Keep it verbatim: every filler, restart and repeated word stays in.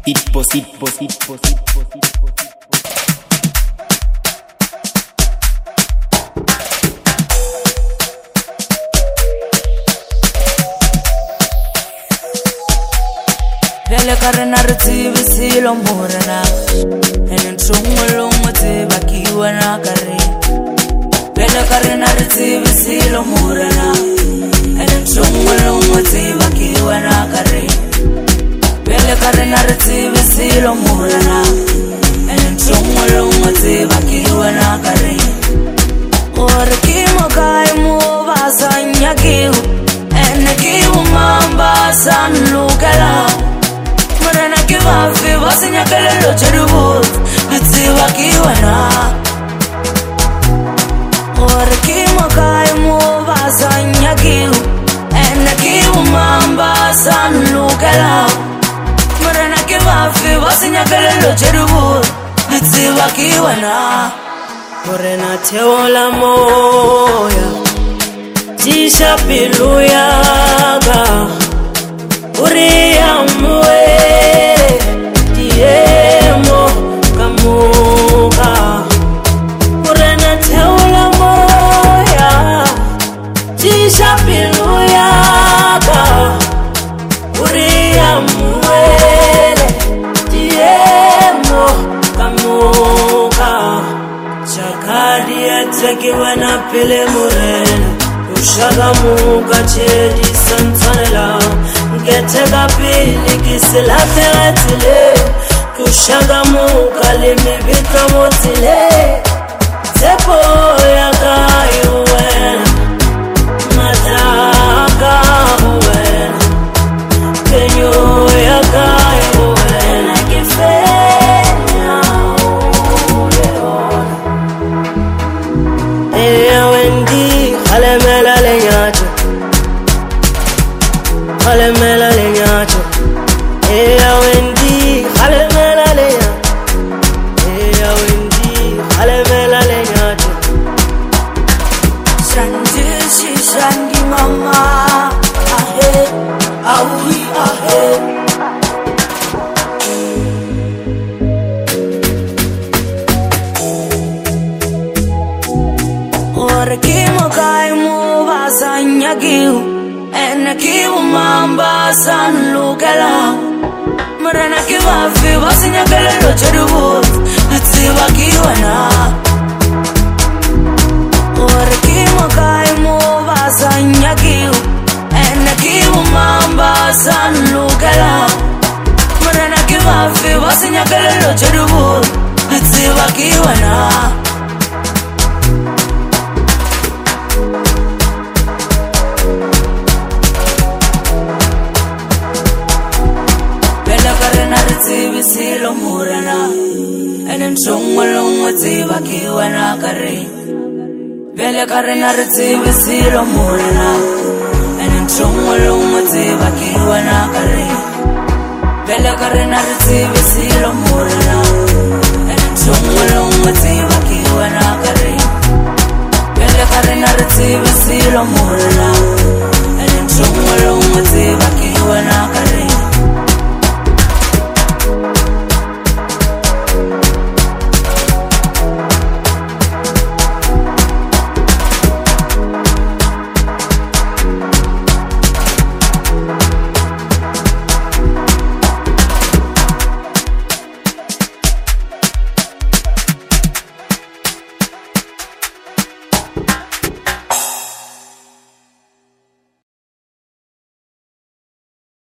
It post, it post, it post, it post, it post, it post. Vele karena retivi silo morena enen chungolo ngote bakiwa na kare. Vele karena retivi silo morena enen chungolo ngote bakiwa na kare. Vele karena retivi silo morena enen chungolo ngote bakiwa na kare. Ore kimo kai mo basanya kiu ene kiu mamba san lukela. Morena que va fe va seña que le lo cherubut bitsi wa kiwana. Ore kimo kai mo basanya kiu ene kiu mamba san lukela. Morena que va fe va seña que le lo cherubut bitsi wa kiwana. Morena teola moya jisha piluyaga uriya mwe diemo kamuka. Morena teola moya jisha piluyaga uriya mwe diemo kamuka. Chakaria teki wana pile morena ushaga muga chedi santanela ngetega pili kisela teratile kushaga muga limibika motile tepo ya kayu wena mataka wena kenyo ya kayu wena kifenya uleona eya wendi halemela lenyacho halemela lenyacho eya wendi halemela lenya eya wendi halemela lenyacho Shandi shi shandi mama ahe aui ahe. Ore kimo kai mo basanya kiu ene kiu mamba san lukela. Morena que va fe va seña que le lo cherubut bitsi wa kiwana. Ore kimo kai mo basanya kiu ene kiu mamba san lukela. Morena que va fe va seña que le lo cherubut bitsi wa kiwana. Silo morena enen chungolo ngote bakiwa na kare. Vele karena retivi silo morena enen chungolo ngote bakiwa na kare. Vele karena retivi silo morena enen chungolo ngote bakiwa na kare. Vele karena retivi silo morena enen chungolo ngote bakiwa na kare.